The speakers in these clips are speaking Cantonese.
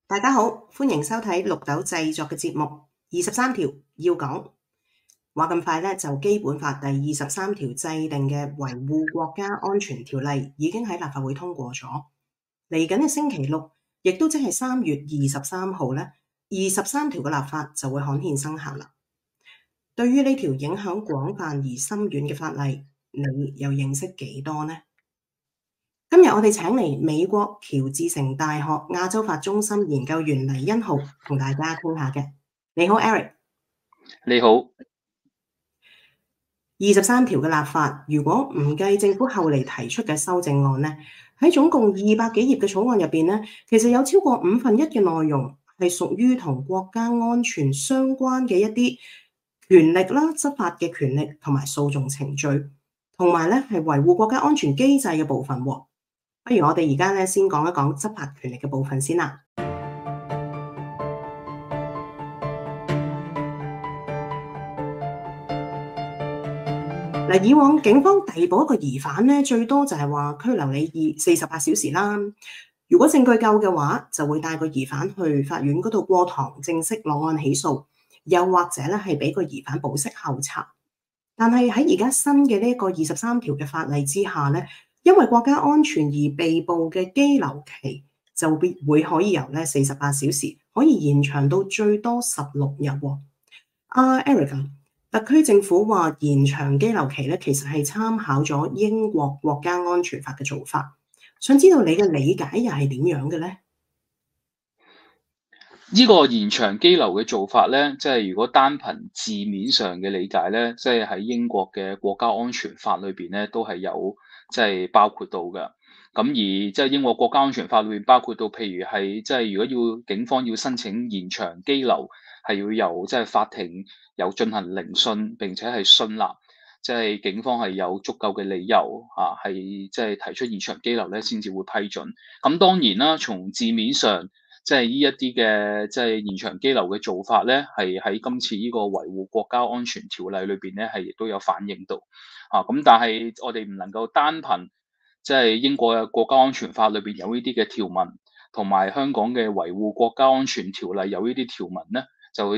大家好，歡迎收睇綠豆製作嘅節目。23條要講，話咁快呢，就基本法第23條制定嘅維護國家安全條例已經喺立法會通過咗。嚟緊嘅星期六，亦都即係3月23號呢，23條嘅立法就會刊憲生效啦。對於呢條影響廣泛而深遠嘅法例，你又認識幾多呢？今日我哋請嚟美國喬治城大學亞洲法中心研究員黎恩浩同大家傾下嘅。你好 Eric。 你好。 23條嘅立法，如果唔計政府後嚟提出嘅修正案呢，喺總共200幾頁嘅草案入邊呢，其實有超過1/5嘅內容係屬於同國家安全相關嘅一啲權力啦、執法嘅權力同埋訴訟程序，同埋咧係維護國家安全機制嘅部分喎。不如我哋而家咧先講一講執法權力嘅部分先啦。嗱，以往警方逮捕一個疑犯咧，最多就係話拘留你48小時啦。如果證據夠嘅話，就會帶個疑犯去法院嗰度過堂，正式落案起訴，又或者咧係俾個疑犯保釋候查。但係喺而家新嘅呢個23條嘅法例之下咧，因為國家安全而被捕嘅羈留期就會可以由48小時可以延長到最多16日喎。Eric， 特區政府話延長羈留期咧，其實係參考咗英國國家安全法嘅做法。想知道你嘅理解又係點樣嘅咧？ 呢個延長羈留嘅做法咧，即係如果單憑字面上嘅理解咧，即係喺英國嘅國家安全法裏邊咧，都係有即係包括到嘅。咁而即係英國國家安全法裏邊包括到，譬如係即係如果要警方要申請延長羈留，係要由即係法庭有進行聆訊，並且係信納，即係警方係有足夠嘅理由係即係提出延長羈留咧，先至會批准。咁當然啦，從字面上，即係呢一啲嘅即係延長羈留嘅做法咧，係喺今次呢個維護國家安全條例裏邊咧，係亦都有反映到咁。但係我哋唔能夠單憑即係英國嘅國家安全法裏邊有呢啲嘅條文，同埋香港嘅維護國家安全條例有呢啲條文咧，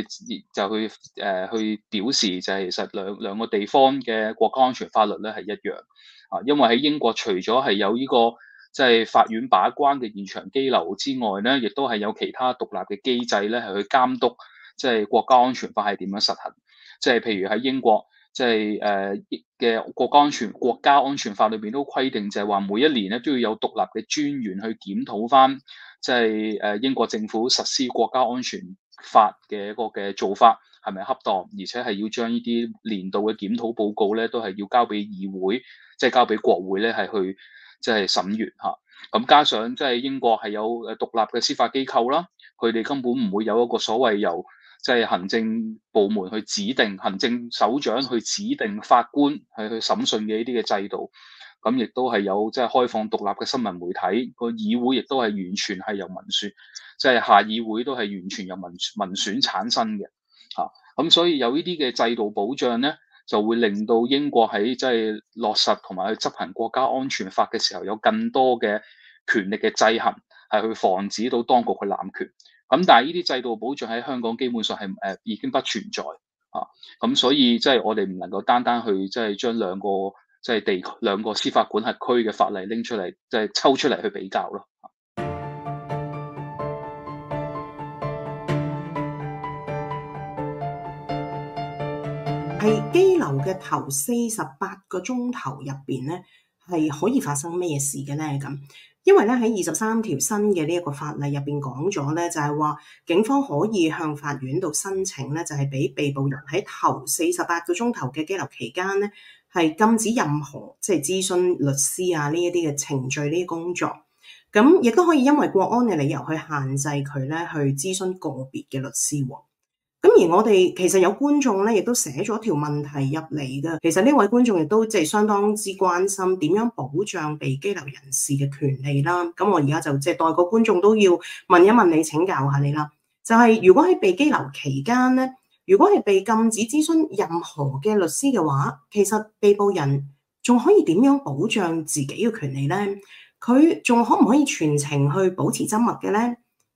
去表示就係其實兩個地方嘅國家安全法律咧係一樣因為喺英國除咗係有呢個即係法院把關嘅延長羈留之外咧，亦都係有其他獨立嘅機制咧，係去監督即係國家安全法係點樣實行。即係譬如喺英國，即係嘅國家安全法裏邊都規定，就係話每一年咧都要有獨立嘅專員去檢討翻，即係英國政府實施國家安全法嘅一個嘅做法係咪恰當，而且係要將呢啲年度嘅檢討報告咧，都係要交俾議會，即係交俾國會咧，係去即係審閱嚇。咁加上即係英國係有獨立嘅司法機構啦，佢哋根本唔會有一個所謂由即係行政部門去指定行政首長去指定法官係去審訊嘅呢啲嘅制度。咁亦都係有即係開放獨立嘅新聞媒體，個議會亦都係完全係由民選，即係下議會都係完全由民選產生嘅嚇。咁所以有呢啲嘅制度保障咧，就會令到英國喺即係落實同埋去執行國家安全法嘅時候，有更多嘅權力嘅制衡，係去防止到當局去濫權。咁但係呢啲制度保障喺香港基本上係已經不存在咁所以即係我哋唔能夠單單去即係將兩個司法管轄區嘅法例拎出嚟，即係抽出嚟去比較咯。 係羈留嘅頭48個鐘頭入邊咧，係可以發生咩事嘅咧？咁因為咧喺23條新嘅呢一個法例入邊講咗咧，就係話警方可以向法院度申請咧，就係俾被捕人喺頭48個鐘頭嘅羈留期間咧，係禁止任何即係諮詢律師啊呢一啲嘅程序呢啲工作。咁亦都可以因為國安嘅理由去限制佢咧去諮詢個別嘅律師喎。咁而我哋其實有觀眾咧，亦都寫咗條問題入嚟嘅。其實呢位觀眾亦都即係相當之關心點樣保障被羈留人士嘅權利啦。咁我而家就即係代個觀眾都要問一問你，請教下你啦。就係如果喺被羈留期間咧，如果係被禁止諮詢任何嘅律師嘅話，其實被捕人仲可以點樣保障自己嘅權利咧？佢仲可唔可以全程去保持緘默嘅咧？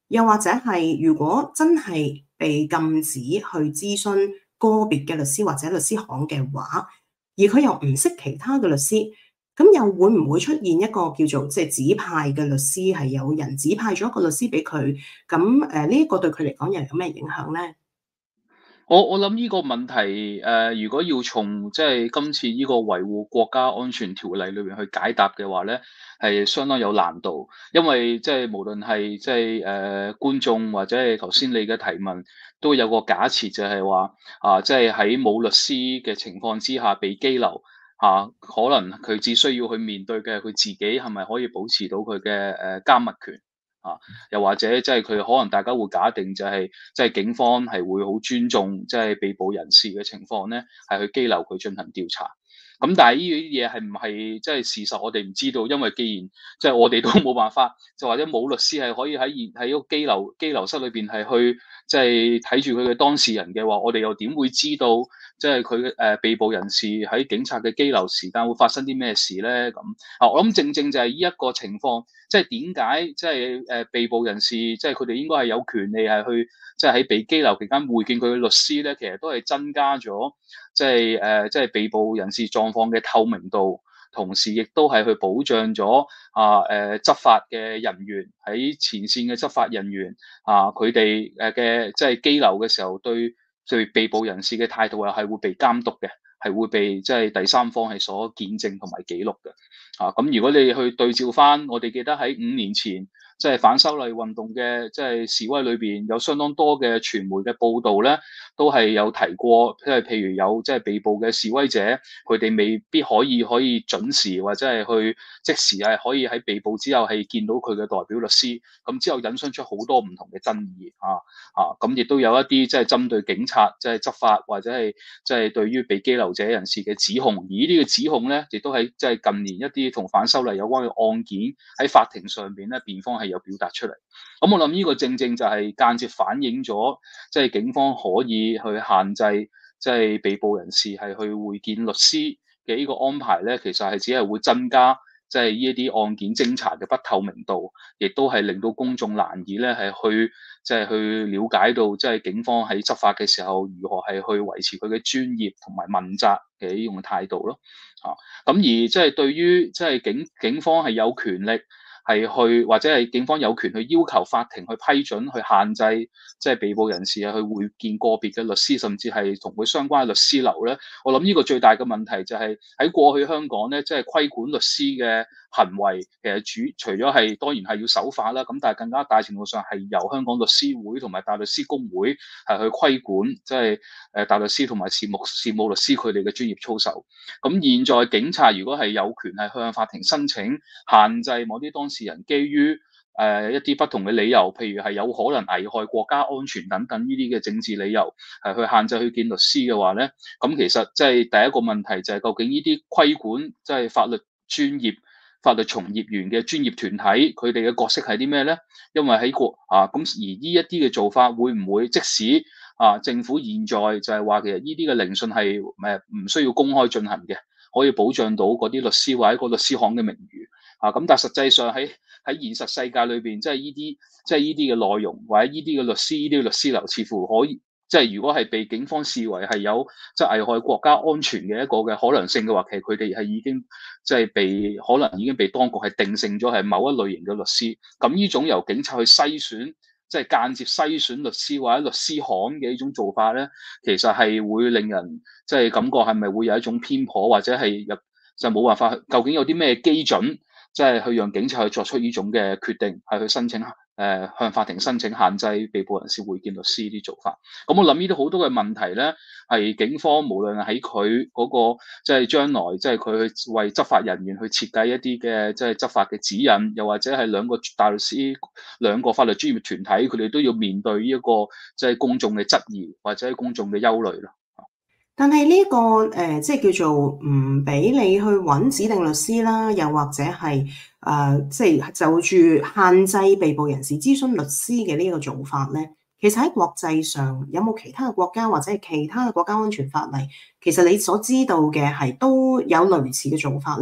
又或者係如果真係被禁止去諮詢個別嘅律師或者律師行嘅話，而佢又唔識其他嘅律師，咁又會唔會出現一個叫做即係指派嘅律師，係有人指派咗一個律師俾佢？咁呢一個對佢嚟講又有咩影響咧？ 我諗呢個問題，如果要從即係今次呢個維護國家安全條例裏邊去解答嘅話咧，係相當有難度，因為即係無論係即係觀眾或者係頭先你嘅提問，都有個假設就係話即係喺冇律師嘅情況之下被羈留可能佢只需要去面對嘅佢自己係咪可以保持到佢嘅緘默權？又或者即係佢可能大家會假定就係即係警方係會好尊重即係被捕人士嘅情況咧，係去羈留佢進行調查。咁但係呢啲嘢係唔係即係事實，我哋唔知道，因為既然即係我哋都冇辦法，就或者冇律師係可以喺個羈留室裏邊係去即係睇住佢嘅當事人嘅話，我哋又點會知道即係佢被捕人士喺警察嘅羈留時間會發生啲咩事咧？咁我諗正正就係呢一個情況。即係點解即係被捕人士，即係佢哋應該係有權利係去，即係喺被羈留期間會見佢嘅律師咧，其實都係增加咗即係被捕人士狀況嘅透明度，同時亦都係去保障咗執法嘅人員喺前線嘅執法人員佢哋嘅即係羈留嘅時候對被捕人士嘅態度又係會被監督嘅。係會被即係第三方係所見證同埋記錄嘅，咁如果你去對照翻，我哋記得喺5年前即係反修例運動嘅即係示威裏邊，有相當多嘅傳媒嘅報導咧，都係有提過，即係譬如有即係被捕嘅示威者，佢哋未必可以準時或者係去即時係可以喺被捕之後係見到佢嘅代表律師，咁之後引申出好多唔同嘅爭議咁亦都有一啲即係針對警察即係執法或者係即係對於被羈留者人士嘅指控，而呢啲嘅指控咧，亦都喺即係近年一啲同反修例有關嘅案件喺法庭上邊咧，辯方係有表達出嚟。咁我諗呢個正正就係間接反映咗，即係警方可以去限制即係被捕人士係去會見律師嘅呢個安排咧，其實係只係會增加即係呢一啲案件偵查嘅不透明度，亦都係令到公眾難以咧係去即係去了解到即係警方喺執法嘅時候如何係去維持佢嘅專業同埋問責嘅呢種態度咯。咁而即係對於即係警方係有權力係去或者係警方有權去要求法庭去批准去限制即係被捕人士去會見個別嘅律師，甚至係同佢相關嘅律師樓咧。我諗呢個最大嘅問題就係喺過去香港咧，即係規管律師嘅行為，其實除咗係當然係要守法啦，咁但係更加大程度上係由香港律師會同埋大律師公會係去規管，即係大律師同埋事務律師佢哋嘅專業操守。咁現在警察如果係有權係向法庭申請限制某啲當事人基於一啲不同嘅理由，譬如係有可能危害國家安全等等呢啲嘅政治理由，係去限制去見律師嘅話咧，咁其實即係第一個問題就係究竟呢啲規管即係法律從業員嘅專業團體，佢哋嘅角色係啲咩咧？因為喺咁而呢一啲嘅做法會唔會即使政府現在就係話其實呢啲嘅聆訊係唔需要公開進行嘅，可以保障到嗰啲律師或者個律師行嘅名譽咁但係實際上喺現實世界裏邊，即係呢啲嘅內容或者呢啲嘅律師呢啲律師樓，似乎可以即係如果係被警方視為係有即係危害國家安全嘅一個嘅可能性嘅話，其實佢哋係已經即係可能已經被當局係定性咗係某一類型嘅律師。咁呢種由警察去篩選，即係間接篩選律師或者律師行嘅呢種做法咧，其實係會令人即係感覺係咪會有一種偏頗，或者係就冇辦法，究竟有啲咩基準，即係去讓警察去作出呢種嘅決定，係去申請向法庭申請限制被捕人士會見律師啲做法。咁我諗呢啲好多嘅問題咧，係警方無論喺佢嗰個即係將來，即係佢去為執法人員去設計一啲嘅即係執法嘅指引，又或者係兩個大律師、兩個法律專業團體，佢哋都要面對呢一個即係公眾嘅質疑或者係公眾嘅憂慮咯。 但係呢個即係叫做唔俾你去揾指定律師啦，又或者係即係就住限制被捕人士諮詢律師嘅呢個做法咧，其實喺國際上有冇其他嘅國家或者係其他嘅國家安全法例，其實你所知道嘅係都有類似嘅做法咧？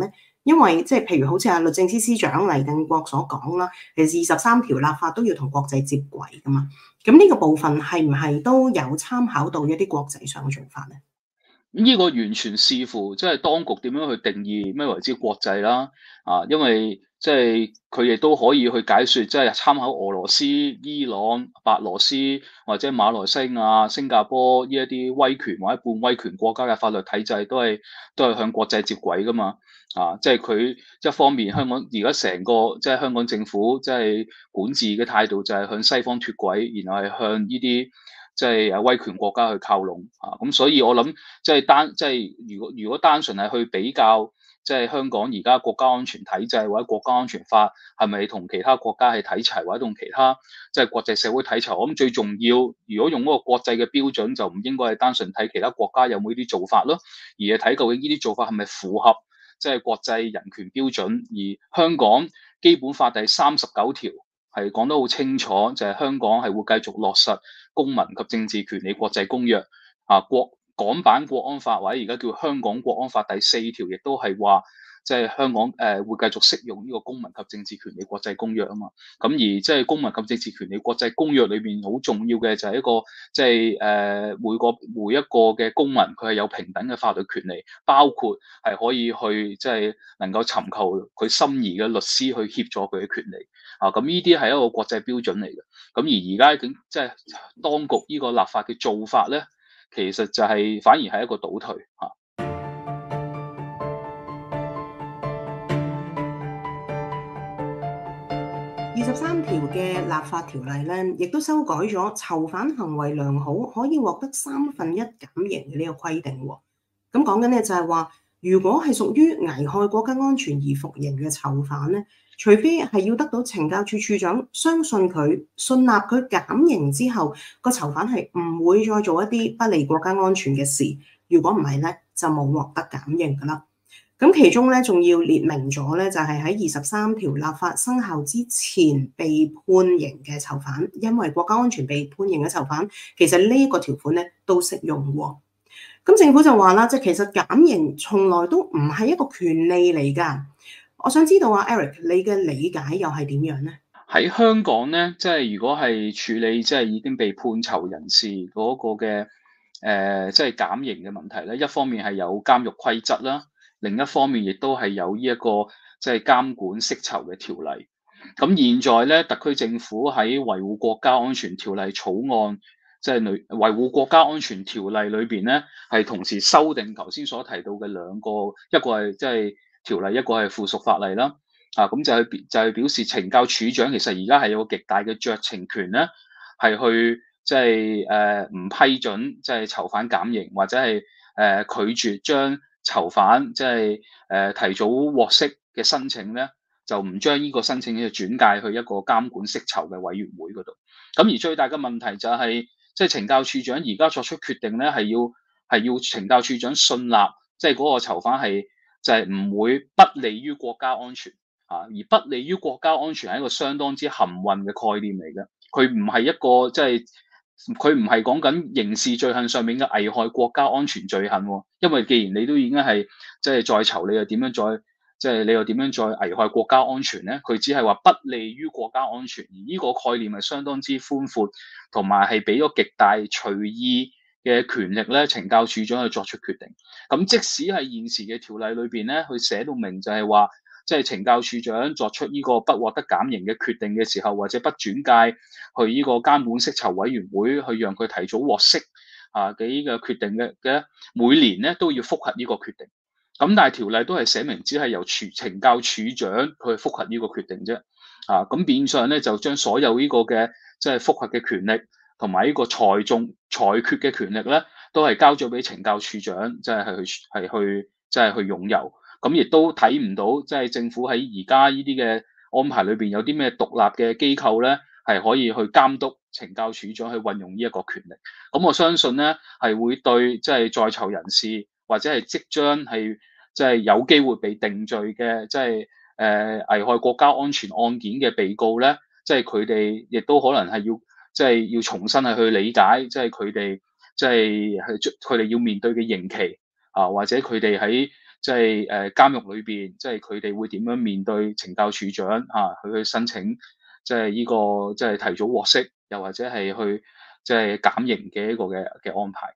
因為即係譬如好似律政司司長黎定國所講啦，其實23條立法都要同國際接軌噶嘛。咁呢個部分係唔係都有參考到一啲國際上嘅做法咧？ 呢個完全視乎即係當局點樣去定義咩為之國際啦，因為即係佢亦都可以去解説，即係參考俄羅斯、伊朗、白羅斯或者馬來西亞、新加坡呢一啲威權或者半威權國家嘅法律體制，都係向國際接軌噶嘛，即係佢一方面香港而家成個即係香港政府即係管治嘅態度就係向西方脫軌，然後係向呢啲即係威權國家去靠攏咁所以我諗即係如果單純係去比較，即係香港而家國家安全體制或者國家安全法係咪同其他國家係睇齊，或者同其他即係國際社會睇齊？我諗最重要，如果用嗰個國際嘅標準，就唔應該係單純睇其他國家有冇呢啲做法咯，而係睇究竟呢啲做法係咪符合即係國際人權標準。而香港基本法第39條係講得好清楚，就係香港係會繼續落實公民及政治權利國際公約港版國安法或者而家叫香港國安法第4條，亦都係話即係香港會繼續適用呢個公民及政治權利國際公約啊嘛。咁而即係公民及政治權利國際公約裏邊好重要嘅就係一個即係每一個嘅公民佢係有平等嘅法律權利，包括係可以去即係能夠尋求佢心儀嘅律師去協助佢嘅權利咁呢啲係一個國際標準嚟嘅。咁而家即係當局呢個立法嘅做法咧，其實就係反而係一個倒退 23條嘅立法條例咧，亦都修改咗囚犯行為良好可以獲得1/3減刑嘅呢個規定喎。咁講緊咧就係話，如果係屬於危害國家安全而服刑嘅囚犯咧，除非係要得到懲教處處長相信佢、信納佢減刑之後，個囚犯係唔會再做一啲不利國家安全嘅事。如果唔係咧，就冇獲得減刑噶啦。咁其中咧仲要列明咗咧，就係喺23條立法生效之前被判刑嘅囚犯，因為國家安全被判刑嘅囚犯，其實呢個條款咧都適用喎。咁政府就話啦，即係其實減刑從來都唔係一個權利嚟㗎。我想知道Eric，你嘅理解又係點樣咧？ 喺香港咧，即係如果係處理即係已經被判囚人士嗰個嘅即係減刑嘅問題咧，一方面係有監獄規則啦，另一方面亦都係有呢一個即係監管釋囚嘅條例。咁現在咧，特區政府喺維護國家安全條例草案，即係維護國家安全條例裏邊咧，係同時修訂頭先所提到嘅兩個，一個係即係條例，一個係附屬法例啦。咁就係表示懲教處長其實而家係有個極大嘅酌情權咧，係去即係唔批准即係囚犯減刑，或者係拒絕將囚犯即係提早獲釋嘅申請咧，就唔將呢個申請咧轉介去一個監管釋囚嘅委員會嗰度。咁而最大嘅問題就係，即係懲教處長而家作出決定咧，係要懲教處長信納，即係嗰個囚犯係就係唔會不利於國家安全而不利於國家安全係一個相當之含混嘅概念嚟嘅。佢唔係一個即係佢唔係講緊刑事罪行上面嘅危害國家安全罪行喎，因為既然你都已經係即係在囚，你又點樣再即係你又點樣再危害國家安全咧？佢只係話不利於國家安全，而呢個概念係相當之寬闊，同埋係俾咗極大隨意嘅權力咧，懲教處長去作出決定。咁即使係現時嘅條例裏邊咧，佢寫到明就係話，即係懲教處長作出呢個不獲得減刑嘅決定嘅時候，或者不轉介去呢個監管釋囚委員會去讓佢提早獲釋嘅呢個決定嘅，每年咧都要覆核呢個決定。咁但係條例都係寫明，只係由懲教處長去覆核呢個決定啫。咁變相咧就將所有呢個嘅即係覆核嘅權力同埋呢個裁決嘅權力咧，都係交咗俾懲教處長，即係去擁有。咁亦都睇唔到，即係政府喺而家呢啲嘅安排裏邊有啲咩獨立嘅機構咧，係可以去監督懲教處長去運用呢一個權力。咁我相信咧，係會對即係在囚人士或者係即將係即係有機會被定罪嘅，即係危害國家安全案件嘅被告咧，即係佢哋亦都可能係要重新係去理解，即係佢哋要面對嘅刑期或者佢哋喺即係監獄裏邊，即係佢哋會點樣面對懲教處長佢去申請即係呢個即係提早獲釋，又或者係去即係減刑嘅一個嘅安排。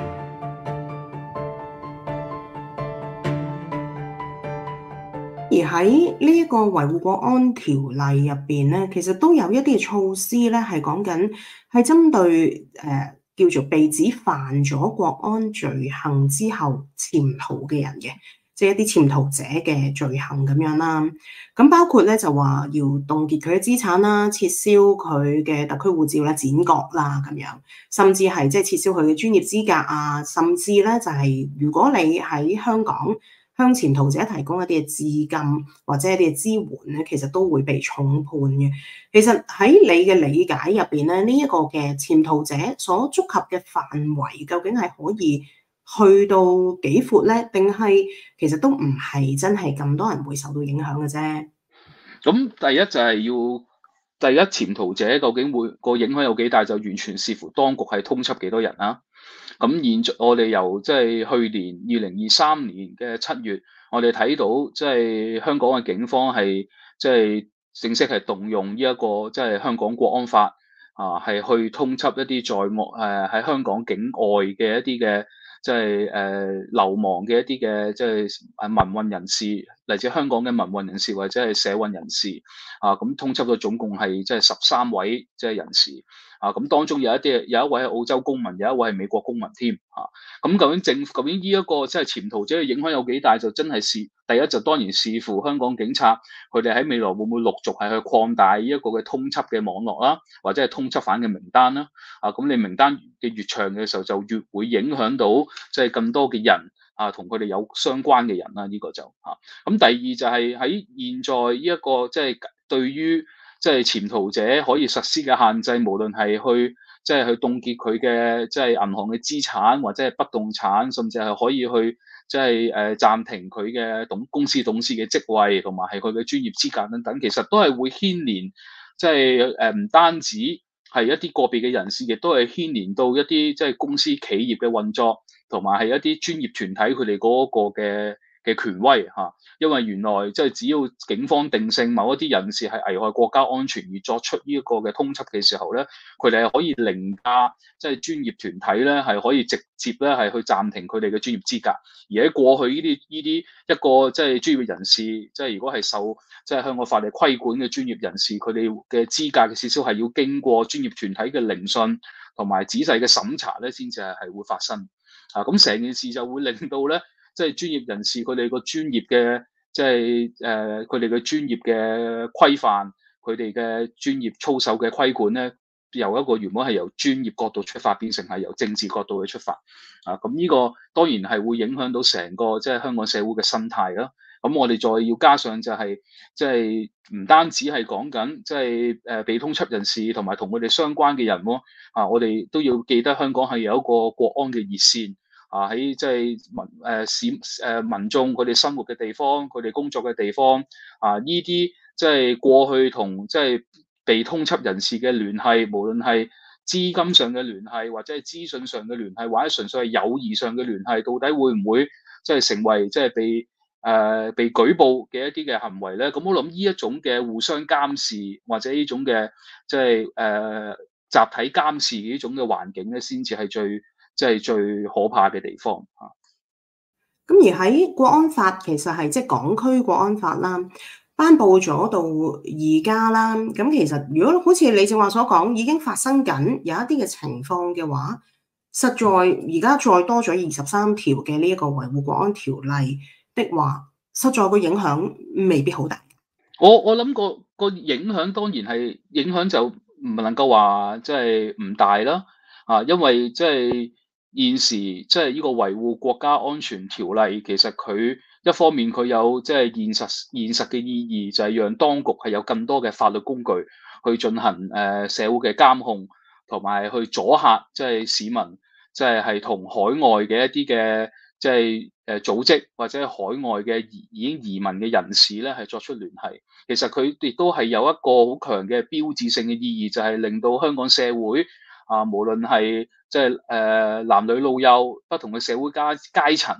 而喺呢一個維護國安條例入邊咧，其實都有一啲嘅措施咧，係講緊係針對叫做被指犯咗國安罪行之後潛逃嘅人嘅，即係一啲潛逃者嘅罪行咁樣啦。咁包括咧就話要凍結佢嘅資產啦，撤銷佢嘅特區護照啦，剪角啦咁樣，甚至係即係撤銷佢嘅專業資格啊，甚至咧就係如果你喺香港向潛逃者提供一啲嘅資金或者一啲嘅支援咧，其實都會被重判嘅。其實喺你嘅理解入邊咧，呢一個嘅潛逃者所觸及嘅範圍，究竟係可以去到幾闊咧？定係其實都唔係真係咁多人會受到影響嘅啫？ 咁第一就係第一潛逃者究竟會個影響有幾大，就完全視乎當局係通緝幾多人啦。咁現在我哋由即係去年2023年嘅7月，我哋睇到即係香港嘅警方係即係正式係動用呢一個即係香港國安法係去通緝一啲在外喺香港境外嘅一啲嘅即係流亡嘅一啲嘅即係民運人士，嚟自香港嘅民運人士或者係社運人士咁通緝咗總共係即係13位即係人士。咁當中有一位係澳洲公民，有一位係美國公民添咁究竟呢一個即係潛逃者嘅影響有幾大？就真係第一就當然視乎香港警察佢哋喺未來會唔會陸續係去擴大呢一個嘅通緝嘅網絡啦，或者係通緝犯嘅名單啦。咁你名單嘅越長嘅時候，就越會影響到即係更多嘅人同佢哋有相關嘅人啦。呢個就咁第二就係喺現在呢一個即係對於即係潛逃者可以實施嘅限制，無論係去即係去凍結佢嘅即係銀行嘅資產，或者係不動產，甚至係可以去即係暫停佢嘅公司董事嘅職位，同埋係佢嘅專業資格等等，其實都係會牽連，即係唔單止係一啲個別嘅人士，亦都係牽連到一啲即係公司企業嘅運作，同埋係一啲專業團體佢哋嗰個嘅權威因為原來即係只要警方定性某一啲人士係危害國家安全而作出呢一個嘅通緝嘅時候咧，佢哋係可以凌駕即係專業團體咧，係可以直接咧係去暫停佢哋嘅專業資格。而喺過去呢啲一個即係專業人士，即係如果係受即係香港法例規管嘅專業人士，佢哋嘅資格嘅撤銷係要經過專業團體嘅聆訊同埋仔細嘅審查咧，先至係會發生。咁成件事就會令到咧，即係專業人士佢哋個專業嘅，即係佢哋嘅專業嘅規範，佢哋嘅專業操守嘅規管咧，由一個原本係由專業角度出發，變成係由政治角度去出發。咁呢個當然係會影響到成個即係香港社會嘅生態啦。咁我哋再要加上就係即係唔單止係講緊即係被通緝人士同埋同佢哋相關嘅人喎。我哋都要記得香港係有一個國安嘅熱線。喺即係民眾佢哋生活嘅地方，佢哋工作嘅地方，呢啲即係過去同即係被通緝人士嘅聯繫，無論係資金上嘅聯繫，或者係資訊上嘅聯繫，或者純粹係友誼上嘅聯繫，到底會唔會即係成為即係被舉報嘅一啲嘅行為咧？咁我諗呢一種嘅互相監視，或者呢種嘅即係集體監視呢種嘅環境咧，先至係最可怕嘅地方咁而喺國安法其實係即係港區國安法啦，頒布咗到而家啦。咁其實如果好似你正話所講，已經發生緊有一啲嘅情況嘅話，實在而家再多咗23條嘅呢一個維護國安條例的話，實在個影響未必好大。 我諗個影響當然係影響就唔能夠話即係唔大啦。因為即係現時即係呢個維護國家安全條例，其實佢一方面佢有即係現實嘅意義，就係讓當局係有更多嘅法律工具去進行社會嘅監控，同埋去阻嚇即係市民即係同海外嘅一啲嘅即係組織或者海外嘅已經移民嘅人士咧係作出聯繫。其實佢亦都係有一個好強嘅標誌性嘅意義，就係令到香港社會無論係即係男女老幼不同嘅社會階層，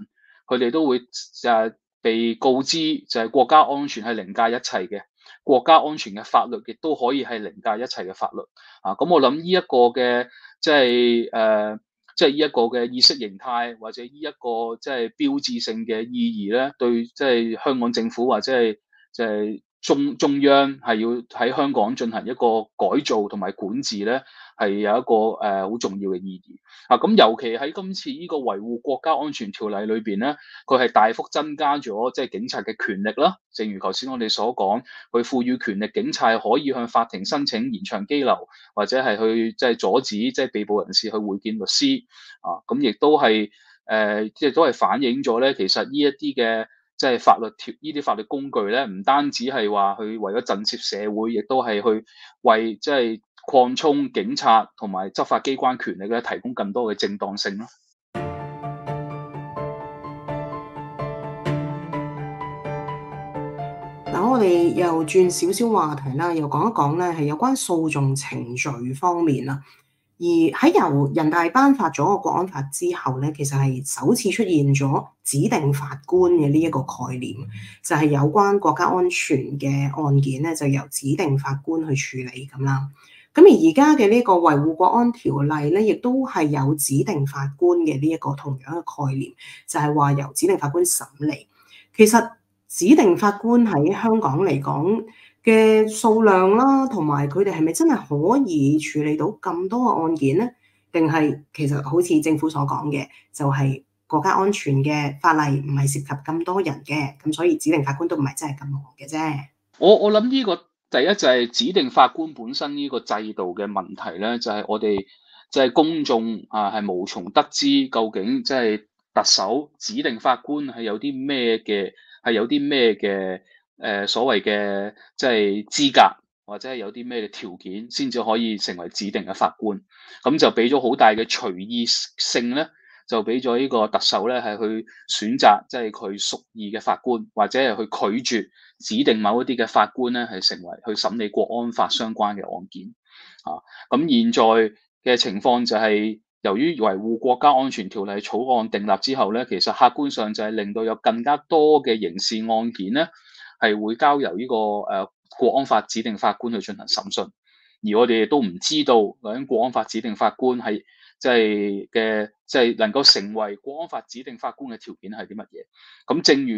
佢哋都會被告知就係國家安全係凌駕一切嘅，國家安全嘅法律亦都可以係凌駕一切嘅法律。咁我諗呢一個嘅即係呢一個嘅意識形態或者呢一個即係標誌性嘅意義咧，對即係香港政府或者係即係中央係要喺香港進行一個改造同埋管治咧，係有一個好重要嘅意義。咁尤其喺今次呢個維護國家安全條例裏邊咧，佢係大幅增加咗即係警察嘅權力啦。正如頭先我哋所講，佢賦予權力警察可以向法庭申請延長羈留，或者係去即係阻止即係被捕人士去會見律師。咁亦都係即係都係反映咗咧，其實呢一啲嘅即係法律呢啲法律工具咧，唔單止係話去為咗震懾社會，亦都係去為即係擴充警察同埋執法機關權力咧，提供更多嘅正當性咯。 嗱，我哋又轉少少話題啦，又講一講咧係有關訴訟程序方面啦。而喺由人大頒發咗個國安法之後咧，其實係首次出現咗指定法官嘅呢一個概念，就係有關國家安全嘅案件咧，就由指定法官去處理咁啦。咁而而家嘅呢個維護國安條例咧，亦都係有指定法官嘅呢一個同樣嘅概念，就係話由指定法官審理。其實指定法官喺香港嚟講嘅數量啦，同埋佢哋係咪真係可以處理到咁多嘅案件咧？定係其實好似政府所講嘅，就係國家安全嘅法例唔係涉及咁多人嘅，咁所以指定法官都唔係真係咁忙嘅啫。 我諗呢個第一就係指定法官本身呢個制度嘅問題咧，就係我哋即係公眾係無從得知究竟即係特首指定法官係有啲咩嘅所謂嘅即係資格，或者係有啲咩嘅條件先至可以成為指定嘅法官。咁就俾咗好大嘅隨意性咧，就俾咗呢個特首咧係去選擇即係佢屬意嘅法官，或者係去拒絕指定某一啲嘅法官咧係成為去審理國安法相關嘅案件。咁現在嘅情況就係，由於維護國家安全條例草案訂立之後咧，其實客觀上就係令到有更加多嘅刑事案件咧係會交由呢個國安法指定法官去進行審訊，而我哋亦都唔知道究竟國安法指定法官係即係能夠成為國安法指定法官嘅條件係啲乜嘢？咁正如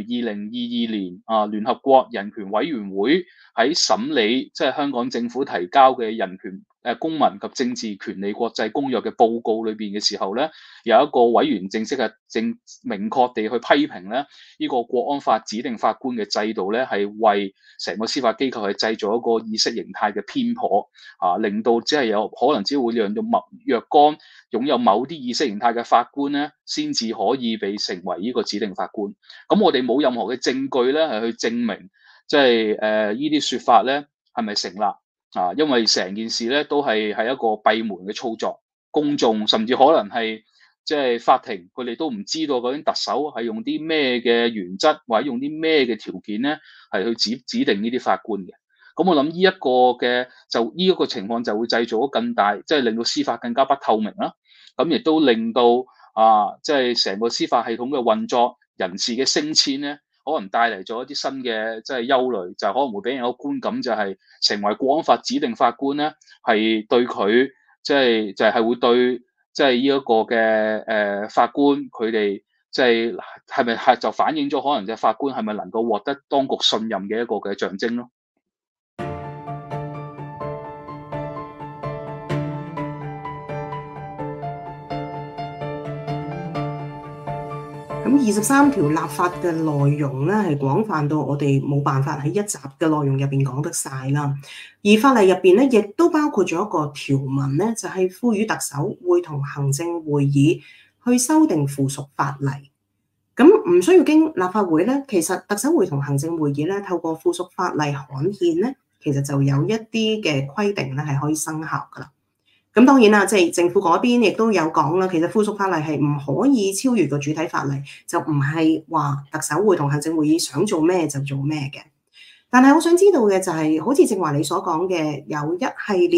2022年聯合國人權委員會喺審理即係香港政府提交嘅人權公民及政治權利國際公約嘅報告裏邊嘅時候咧，有一個委員正明確地去批評咧，呢個國安法指定法官嘅制度咧係為成個司法機構係製造一個意識形態嘅偏頗，令到只係可能只會讓到若干擁有某啲意識形態嘅法官咧，先至可以被成為呢個指定法官。咁我哋冇任何嘅證據咧係去證明，即係呢啲説法咧係咪成立？因為成件事咧都係一個閉門嘅操作，公眾甚至可能係即係法庭，佢哋都唔知道究竟特首係用啲咩嘅原則或者用啲咩嘅條件咧，係去指定呢啲法官嘅。咁我諗呢一個情況就會製造咗更大，即係令到司法更加不透明啦。咁亦都令到即係成個司法系統嘅運作、人事嘅升遷咧，可能帶嚟咗一啲新嘅即係憂慮，就可能會俾人一個觀感，就係成為國安法指定法官咧，係對佢即係會對即係呢一個嘅法官佢哋即係咪就反映咗可能隻法官係咪能夠獲得當局信任嘅一個嘅象徵咯？ 咁23條立法嘅內容咧，係廣泛到我哋冇辦法喺一集嘅內容入邊講得晒啦。而法例入邊咧，亦都包括咗一個條文咧，就係賦予特首會同行政會議去修訂附屬法例。咁唔需要經立法會咧，其實特首會同行政會議咧，透過附屬法例刊憲咧，其實就有一啲嘅規定咧，係可以生效噶啦。咁當然啦，即係政府嗰邊亦都有講啦，其實附屬法例係唔可以超越個主體法例，就唔係話特首會同行政會議想做咩就做咩嘅。但係我想知道嘅就係，好似正話你所講嘅，有一系列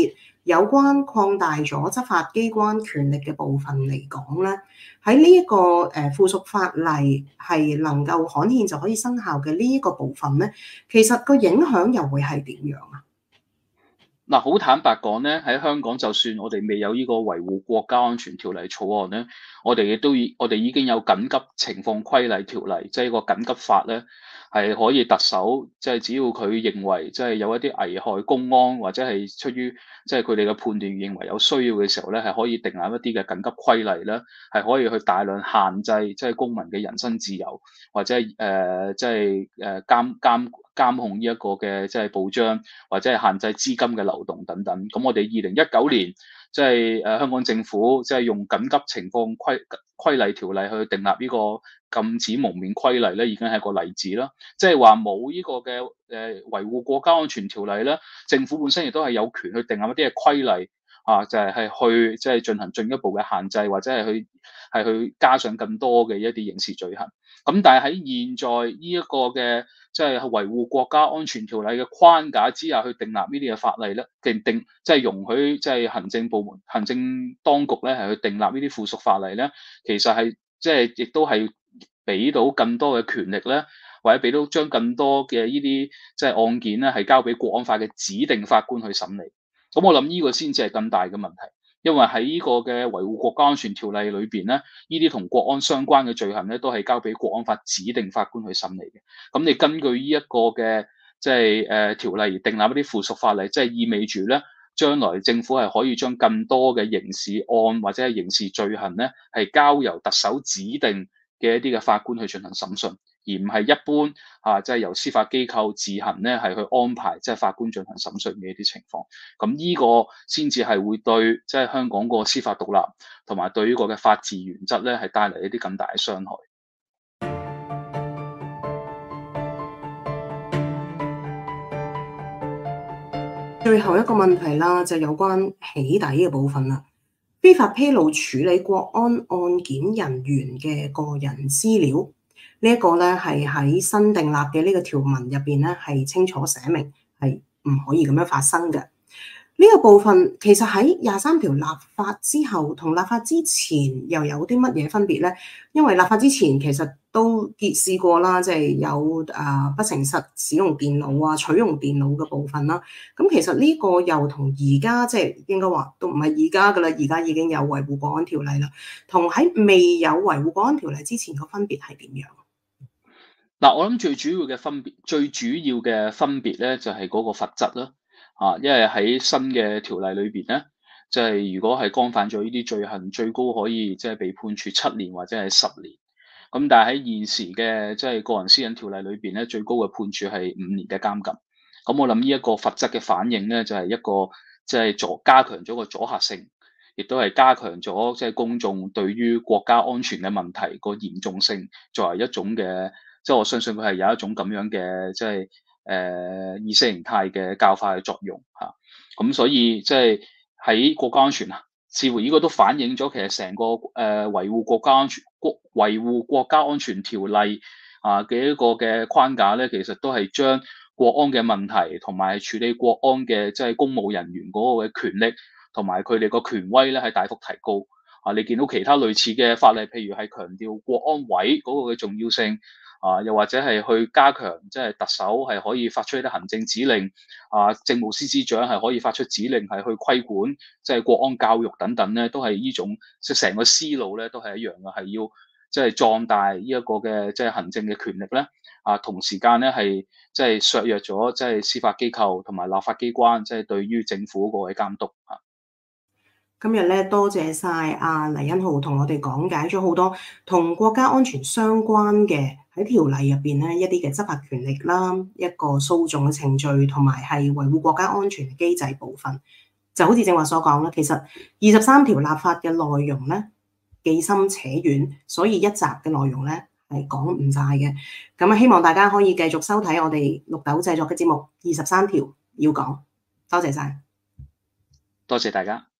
有關擴大咗執法機關權力嘅部分嚟講咧，喺呢一個附屬法例係能夠刊憲就可以生效嘅呢一個部分咧，其實個影響又會係點樣啊？ 嗱，好坦白講咧，喺香港就算我哋未有呢個維護國家安全條例草案咧，我哋已經有緊急情況規例條例，即係一個緊急法咧，係可以特首即係只要佢認為即係有一啲危害公安或者係出於即係佢哋嘅判斷認為有需要嘅時候咧，係可以訂立一啲嘅緊急規例咧，係可以去大量限制即係公民嘅人身自由，或者即係監控呢一個嘅即係報章，或者係限制資金嘅流動等等。咁我哋2019年即係香港政府即係用緊急情況規例條例去訂立呢個禁止蒙面規例咧，已經係一個例子啦。即係話冇呢個嘅維護國家安全條例咧，政府本身亦都係有權去訂立一啲嘅規例啊，就係去即係進行進一步嘅限制，或者係去加上更多嘅一啲刑事罪行。咁但係喺現在呢一個嘅即係維護國家安全條例嘅框架之下去訂立呢啲嘅法例咧，即係容許即係行政部門、行政當局咧係去訂立呢啲附屬法例咧，其實係即係亦都係俾到更多嘅權力咧，或者俾到將更多嘅呢啲即係案件咧係交俾國安法嘅指定法官去審理。咁我諗呢個先至係更大嘅問題。因為喺呢個嘅維護國家安全條例裏邊咧，呢啲同國安相關嘅罪行咧，都係交俾國安法指定法官去審理嘅。咁你根據呢一個嘅即係條例而訂立一啲附屬法例，即係意味住咧，將來政府係可以將更多嘅刑事案或者係刑事罪行咧，係交由特首指定嘅一啲嘅法官去進行審訊，而唔係一般即係由司法機構自行咧係去安排即係法官進行審訊嘅一啲情況。咁呢個先至係會對即係香港個司法獨立同埋對呢個嘅法治原則咧係帶嚟一啲更大嘅傷害。 最後一個問題啦，就有關起底嘅部分啦。非法披露處理國安案件人員嘅個人資料，呢一個咧係喺新訂立嘅呢個條文入邊咧係清楚寫明係唔可以咁樣發生嘅。呢個部分其實喺23條立法之後同立法之前又有啲乜嘢分別咧？因為立法之前其實都試過啦，即係有不誠實使用電腦啊、取用電腦嘅部分啦。咁其實呢個又同而家即係應該話都唔係而家噶啦，而家已經有維護國安條例啦，同喺未有維護國安條例之前個分別係點樣？ 嗱，我諗最主要嘅分別咧，就係嗰個罰則啦。因為喺新嘅條例裏邊咧，即係如果係干犯咗呢啲罪行，最高可以即係被判處7年或者係10年。咁但係喺現時嘅即係個人私隱條例裏邊咧，最高嘅判處係5年嘅監禁。咁我諗呢一個罰則嘅反應咧，就係一個即係加強咗個阻嚇性，亦都係加強咗即係公眾對於國家安全嘅問題個嚴重性，作為一種嘅即係我相信佢係有一種咁樣嘅即係意識形態嘅教化嘅作用嚇。咁所以即係喺國家安全啊，似乎呢個都反映咗其實成個維護國家安全條例嘅一個嘅框架咧，其實都係將國安嘅問題同埋處理國安嘅即係公務人員嗰個嘅權力同埋佢哋個權威咧係大幅提高。你見到其他類似嘅法例，譬如係強調國安委嗰個嘅重要性。又或者係去加強，即係特首係可以發出一啲行政指令，政務司司長係可以發出指令係去規管，即係國安教育等等咧，都係呢種即係成個思路咧，都係一樣嘅，係要即係壯大呢一個嘅即係行政嘅權力咧，同時間咧係即係削弱咗即係司法機構同埋立法機關即係對於政府嗰個嘅監督啊。 今日咧多謝晒阿黎恩浩同我哋講解咗好多同國家安全相關嘅喺條例入邊咧一啲嘅執法權力啦，一個訴訟嘅程序同埋係維護國家安全嘅機制部分。就好似正話所講啦，其實23條立法嘅內容咧既深且遠，所以一集嘅內容咧係講唔晒嘅。咁啊，希望大家可以繼續收睇我哋綠豆製作嘅節目23條要講。多謝晒， 多謝大家。